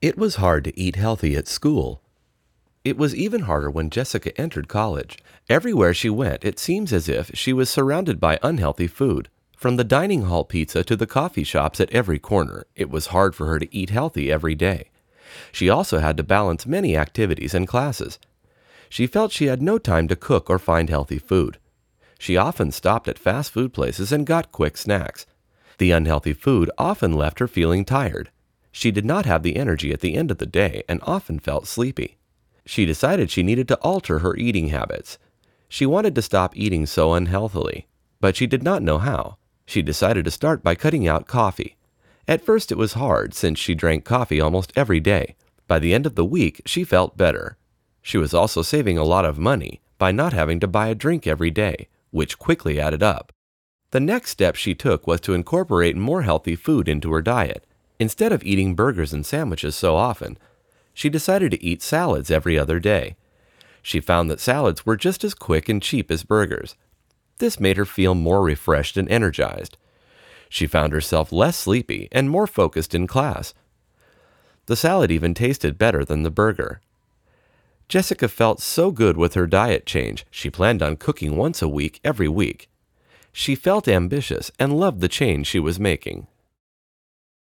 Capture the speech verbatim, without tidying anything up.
It was hard to eat healthy at school. It was even harder when Jessica entered college. Everywhere she went, it seems as if she was surrounded by unhealthy food. From the dining hall pizza to the coffee shops at every corner, it was hard for her to eat healthy every day. She also had to balance many activities and classes. She felt she had no time to cook or find healthy food. She often stopped at fast food places and got quick snacks. The unhealthy food often left her feeling tired. She did not have the energy at the end of the day and often felt sleepy. She decided she needed to alter her eating habits. She wanted to stop eating so unhealthily, but she did not know how. She decided to start by cutting out coffee. At first it was hard since she drank coffee almost every day. By the end of the week, she felt better. She was also saving a lot of money by not having to buy a drink every day, which quickly added up. The next step she took was to incorporate more healthy food into her diet. Instead of eating burgers and sandwiches so often, she decided to eat salads every other day. She found that salads were just as quick and cheap as burgers. This made her feel more refreshed and energized. She found herself less sleepy and more focused in class. The salad even tasted better than the burger. Jessica felt so good with her diet change, she planned on cooking once a week every week. She felt ambitious and loved the change she was making.